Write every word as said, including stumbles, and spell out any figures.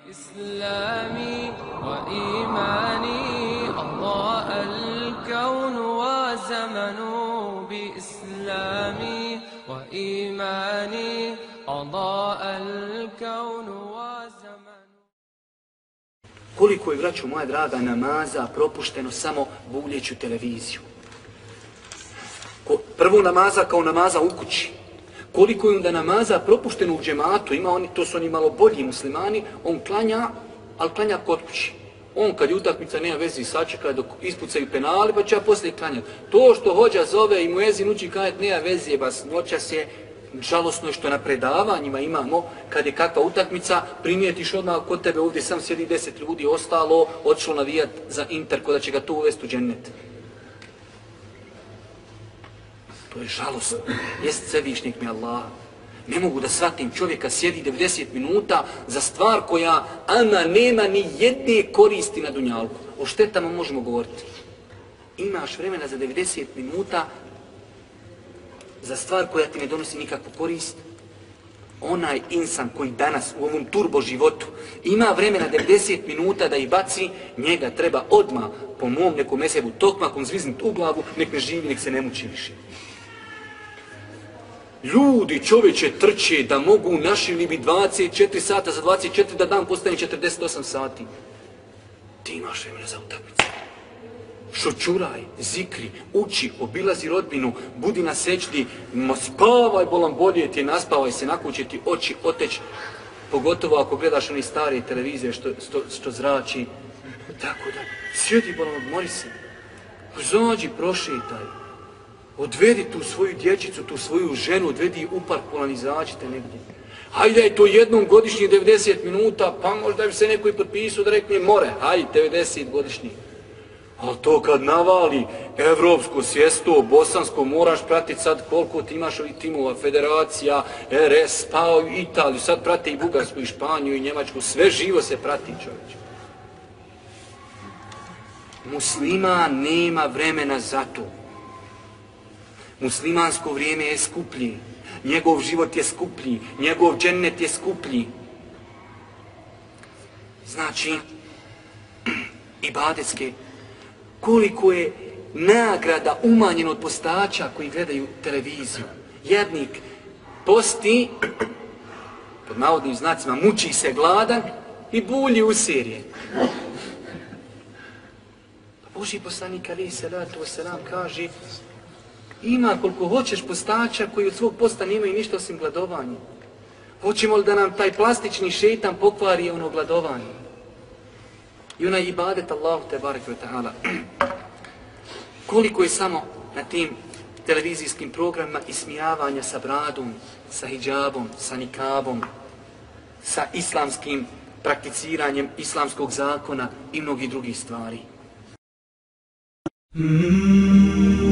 إسلامي وإيماني أضاء الكون وزمن بإسلامي وإيماني أضاء الكون وزمن. Koliko je, braćo moja draga, namaza propušteno samo buljeću televiziju. Prvo namaza kao namaza u kući. Koliko je onda namaza propušteno u džematu, ima oni, to su oni malo bolji muslimani, on klanja, ali klanja kod kući. On kad je utakmica nema vezi sačeka dok ispucaju penali, pa će ja poslije klanjati. To što hođa zove i muezin uči klanjati nema veze, bas noćas je žalosno je što na predavanjima imamo, kad je kakva utakmica, primijetiš odmah kod tebe ovdje sam sjedi deset ljudi, ostalo, otišlo navijat za Inter, ko da će ga tu uvesti u džennet. To je žalosno. Jest svevišnjeg mi Allah. Ne mogu da shvatim čovjeka sjedi devedeset minuta za stvar koja ama nema ni jedne koristi na dunjalku. O štetama možemo govoriti. Imaš vremena za devedeset minuta za stvar koja ti ne donosi nikakvu korist. Onaj insan koji danas u ovom turbo životu ima vremena devedeset minuta da ih baci, njega treba odmah po mom nekom mesebu tokmakom zviznut u glavu, nek ne živi, nek se ne muči više. Ljudi čovječe trče da mogu našili bi dvadeset četiri sata za dvadeset četiri da dan postane četrdeset osam sati. Ti imaš vremena za utakmicu. Šučuraj, zikri, uči, obilazi rodbinu, budi na sećdi, spavaj bolan bolje ti, naspavaj se, nakon će ti oči oteći. Pogotovo ako gledaš one stare televizije što, što, što zrači. Tako da, sjedi bolan, odmori se. Zađi, prošetaj. Odvedi tu svoju dječicu, tu svoju ženu, odvedi u park, bolan, izađite negdje. Hajde je to jednom godišnji devedeset minuta, pa možda bi se neko i potpisao da rekne more. Hajde, devedeset godišnji. Ali to kad navali evropsko, svjesto, bosansko, moraš pratiti sad koliko ti imaš ovih timova, federacija, R S, pa i Italiju, sad prate i Bugarsku, i Španiju, i Njemačku, sve živo se prati, čovječe. Musliman nema vremena za to. Muslimansko vrijeme je skuplji, njegov život je skuplji, njegov džennet je skuplji. Znači, ibadetske, koliko je nagrada umanjeno od postača koji gledaju televiziju. Jednik posti, pod navodnim znacima, muči se gladan i bulji u serije. Božji poslanik alejhi selatu vesselam kaže, ima koliko hoćeš postača koji od svog posta nemaju ništa osim gladovanja. Hoćemo li da nam taj plastični šeitan pokvari ono gladovanje? I onaj ibadet Allahu te barek ve ta'ala. Koliko je samo na tim televizijskim programima ismijavanja sa bradom, sa hidžabom, sa nikabom, sa islamskim prakticiranjem islamskog zakona i mnogih drugih stvari. Mm-hmm.